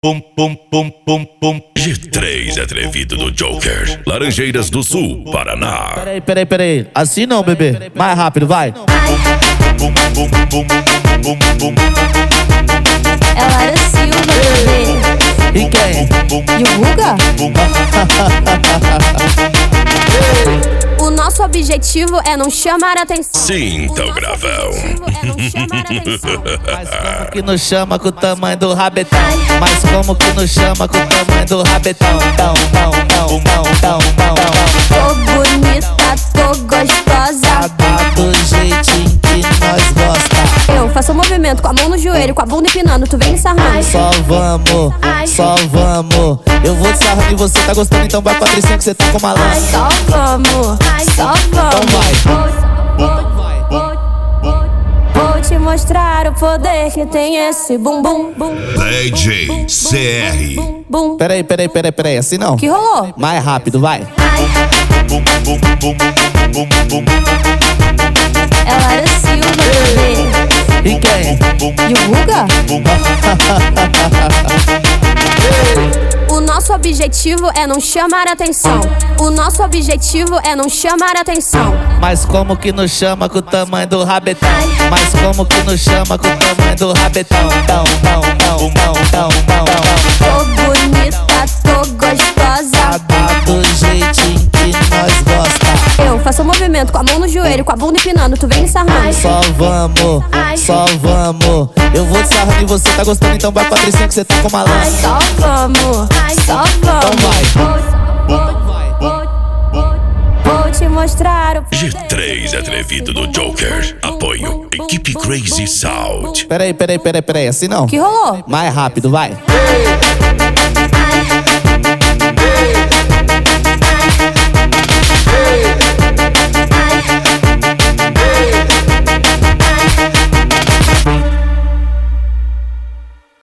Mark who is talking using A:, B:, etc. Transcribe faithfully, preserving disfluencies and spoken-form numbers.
A: Pum, pum, pum, pum, pum. G três atrevido do Joker. Laranjeiras do Sul, Paraná.
B: Peraí, peraí, peraí. Assim não, bebê. Mais rápido, vai.
A: Pum, pum, pum, pum, pum.
C: É Lara Silva, bebê.
B: E quem?
C: E o Guga? O nosso objetivo é não chamar atenção.
A: Sinta o gravão.
B: Mas como que nos chama com o tamanho do rabetão? Mas como que nos chama com o tamanho do rabetão? Tão, tão, tão, tão, tão, tão, tão.
C: Tô bonita, tô gostosa.
B: Tá do jeitinho que nós gosta.
C: Eu faço um movimento com a mão no joelho, com a bunda empinando, tu vem me sarrando.
B: Só vamos, só vamos. Eu vou te sarrando e você tá gostando, então vai Patricinha que você tá com uma lança.
C: Só vamos, só vamos.
B: Então
C: Vou te mostrar o poder que tem esse bum bum bum.
A: D J C R.
C: Bum bum.
B: Peraí, peraí, peraí, peraí, assim não.
C: Que rolou?
B: Mais rápido, vai.
A: Pum, pum, pum, pum, pum.
C: É Lara Silva, bebê.
B: E quem?
C: E o Guga? O nosso objetivo é não chamar atenção. O nosso objetivo é não chamar atenção.
B: Mas como que nos chama com o tamanho do rabetão? Mas como que nos chama com o tamanho do rabetão? Tão, tão, tão, tão, tão, tão, tão.
C: Tô bonita, tô gostosa.
B: Tá do jeitinho que nós gosta.
C: Eu faço um movimento com a mão no joelho, com a bunda empinando, tu vem me sarrando.
B: Só vamos, só vamos. Eu vou te sarrando e você tá gostando, então vai Patricinha que você tá com uma lança.
C: Só vamos, só vamos. Vou te mostrar o
A: G três atrevido do Joker. Apoio Equipe Crazy Sound.
B: Peraí, peraí, peraí, peraí, assim não.
C: que rolou?
B: Mais rápido, vai.